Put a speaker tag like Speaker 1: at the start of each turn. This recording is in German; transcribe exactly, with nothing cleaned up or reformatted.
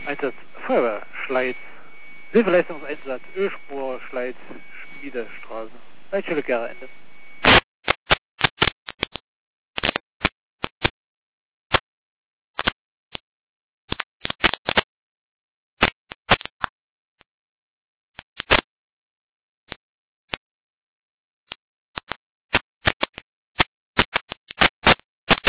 Speaker 1: Einsatz Feuerwehr, Schleiz, Hilfeleistungseinsatz, Ölspur, Schleiz, Schmiedestraße. Leitstelle Gera Ende.